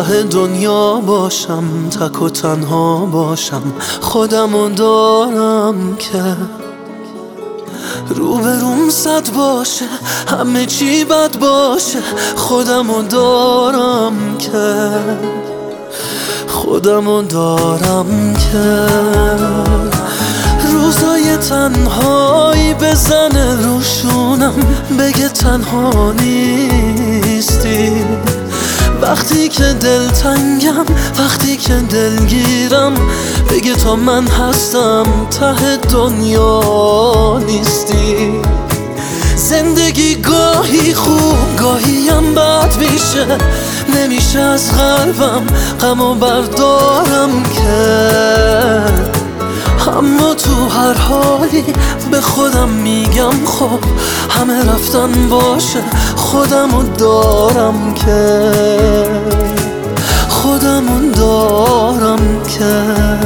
ته دنیا باشم، تک و تنها باشم، خودمو دارم که روبروم صد باشه، همه چی بد باشه، خودمو دارم که خودمو دارم که روزای تنهایی بزنه روشونم، بگه تنها نیستی. وقتی که دلتنگم، وقتی که دلگیرم، بگه تا من هستم ته دنیا نیستی. زندگی گاهی خوب گاهیم بد میشه، نمیشه از قلبم غمو بردارم که اما تو هر حالی به خودم میگم خب همه رفتن باشه، خودمو دارم که خودمو دارم که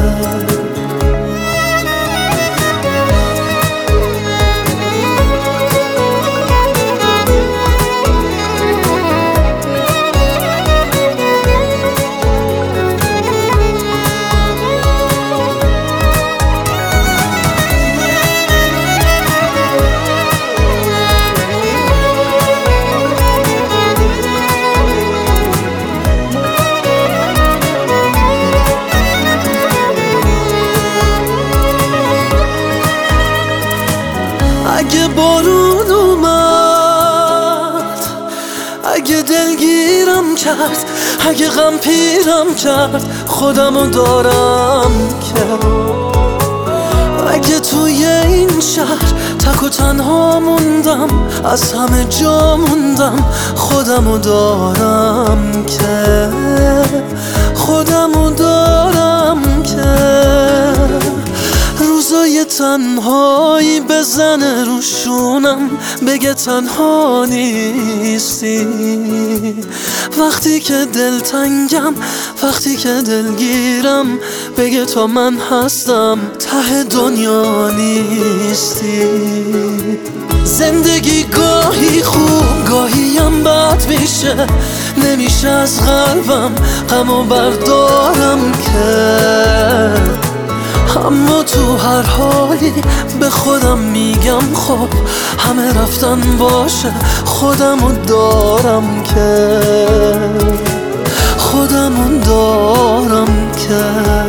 اگه بارون اومد، اگه دلگیرم کرد، اگه غم پیرم کرد، خودمو دارم که اگه توی این شهر تک و تنها موندم، از همه جا موندم، خودمو دارم که خودمو دارم که روزای تنهایی بزنه روشونم، بگه تنها نیستی. وقتی که دلتنگم، وقتی که دلگیرم، بگه تا من هستم ته دنیا نیستی. زندگی گاهی خوب گاهیم بد میشه، نمیشه از قلبم غمو بردارم که اما تو هر حالی به خودم میگم خب همه رفتن باشه، خودمو دارم که خودمو دارم که